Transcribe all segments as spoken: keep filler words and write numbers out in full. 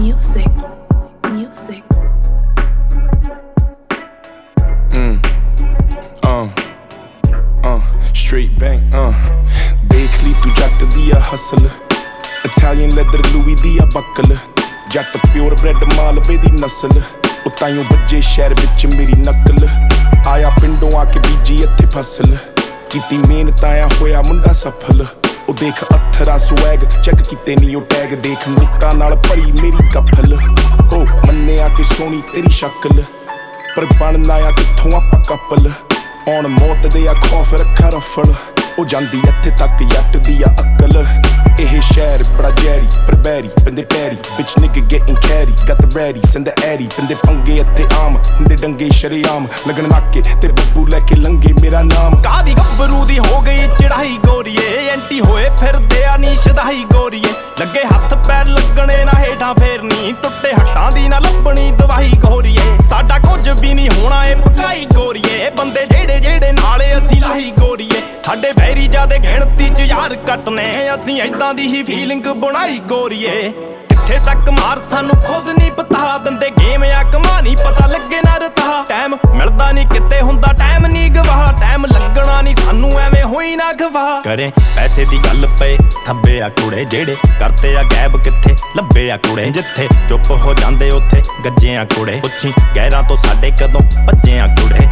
Music, music. Mm. Uh, uh, straight bank, uh. देख ली तू जट दिया हसल, Italian leather Louis दिया बकल, जट प्योर ब्रेड मालवे दी नस्ल, उतायों बजे शहर विच मेरी नकल, आया पिंडों आके बीजी इत्थे फसल, कीती मेहनत आया होया मुंडा सफल, ओ देख अथरा स्वैग चेक कीते नी ओ टैग, देख नोटा नाल भरी मेरी गफल, ओ मन्ने आके सोनी तेरी शक्ल, पर बनना आ कित्थों आपां कपल, औण मौत दे आ खौफ रखा रफल, ओ जांदी इत्थे तक जट दी आ अकल, एह शहर बड़ा जैरी पर बैरी बंदे पैरी, bitch nigga getting carry, got the ready send the addy, बंदे पंगे इत्थे आम हुंदे डंगे शरेआम, लगन नाके ते बब्बू लैके लंगे मेरा नाम, कादी गब्बरू दी हो गई चढ़ाई गोरीए, एंटी होए फिरदे आ नी शदाई गोरीए, लगे हत्थ पैर लगणे ना हेठां फेरनी, टुੱਟੇ हट्टां दी ना लभणी दवाई गोरीए, साडा कुछ भी नहीं होना ए पकाई गोरीए, बंदे जेड़े जेड़े नाले असी लाही गोरीए, साडे वैरी जादे गिणती च यार कटने, असी ऐदां दी ही फीलिंग बनाई गोरीए, कित्थे तक मार सानू खुद नहीं पता, दंदे गेम आ कमानी पता लगे ना रता, टाइम मिलदा नहीं किते हुंदा टाइम नहीं गवाह, टाइम लगना नहीं सानू एवें होई ना गवाह, करें पैसे दी गल पे थब्बे आ कुड़े, जेड़े करते आ गैब कित्थे लब्बे आ कुड़े, जिथे चुप हो जांदे उत्थे गज्जे आ कुड़े, पुछी गैरां तो साडे कदों भज्जे आ कुड़े।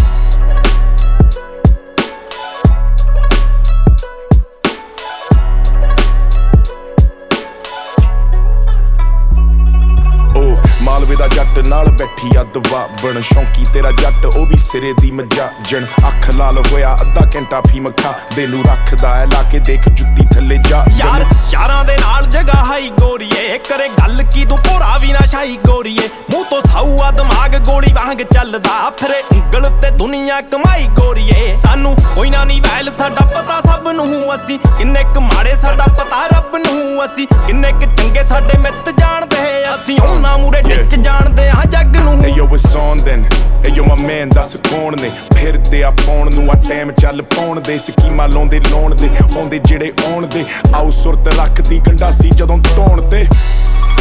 मालवे दा जट नाल बैठी आ दवा बन, शौंकी तेरा जट ओ भी सिरे दी मजाजन, अख लाल होया अद्धा घंटा फीम खा देनू रखदा है लाके देख जुत्ती थल्ले जा, यार यारां दे नाल जगह हाई गोरीए, करे गल की तू भोरा भी ना शाही गोरीए, मूंह तो साऊआ दिमाग गोली वांग चलदा, फिरे उंगल ते दुनिया कमाई गोरीए, सानू कोई ना नी वैल साडा पता सब नूं, असी किन्ने क माड़े साडा पता रब नूं, असी किन्ने क चंगे साडे मित जाणदे, असी उन्हां मूरे टिच जाणदे आ जग नूं। Hey yo it's on then, hey yo my man ਦੱਸ ਕੌਣ ਨੇ, ਫਿਰਦੇ ਆ ਪਾਉਣ ਨੂੰ ਆ ਟਾਈਮ ਚੱਲ ਪਾਉਣ ਦੇ, ਸਕੀਮਾਂ ਲਾਉਂਦੇ ਲਾਉਣ ਦੇ, ਆਉਂਦੇ ਜਿਹੜੇ ਆਉਣ ਦੇ, ਆਉ ਸੁਰਤ ਰੱਖਦੀ ਗੰਡਾਸੀ ਜਦੋਂ ਧੋਣ ਤੇ।